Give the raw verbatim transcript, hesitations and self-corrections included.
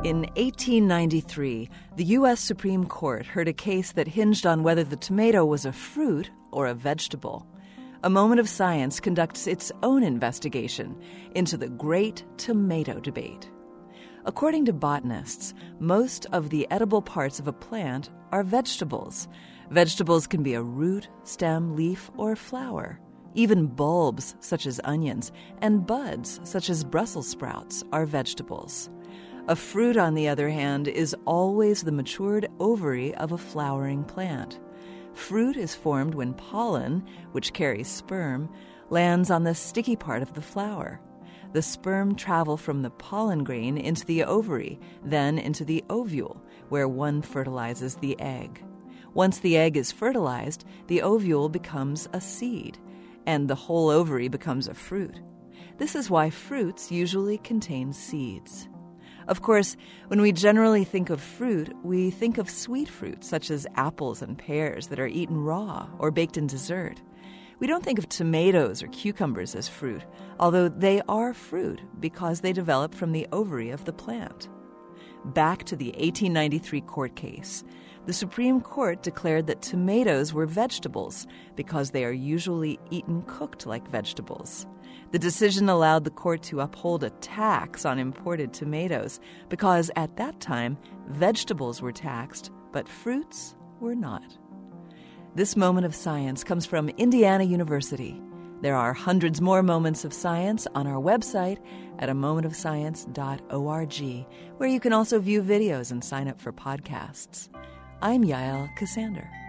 In eighteen ninety-three, the U S Supreme Court heard a case that hinged on whether the tomato was a fruit or a vegetable. A Moment of Science conducts its own investigation into the great tomato debate. According to botanists, most of the edible parts of a plant are vegetables. Vegetables can be a root, stem, leaf, or flower. Even bulbs, such as onions, and buds, such as Brussels sprouts, are vegetables. A fruit, on the other hand, is always the matured ovary of a flowering plant. Fruit is formed when pollen, which carries sperm, lands on the sticky part of the flower. The sperm travel from the pollen grain into the ovary, then into the ovule, where one fertilizes the egg. Once the egg is fertilized, the ovule becomes a seed, and the whole ovary becomes a fruit. This is why fruits usually contain seeds. Of course, when we generally think of fruit, we think of sweet fruits such as apples and pears that are eaten raw or baked in dessert. We don't think of tomatoes or cucumbers as fruit, although they are fruit because they develop from the ovary of the plant. Back to the eighteen ninety-three court case. The Supreme Court declared that tomatoes were vegetables because they are usually eaten cooked like vegetables. The decision allowed the court to uphold a tax on imported tomatoes because at that time, vegetables were taxed, but fruits were not. This Moment of Science comes from Indiana University. There are hundreds more moments of science on our website at a moment of science dot org, where you can also view videos and sign up for podcasts. I'm Yael Ksander.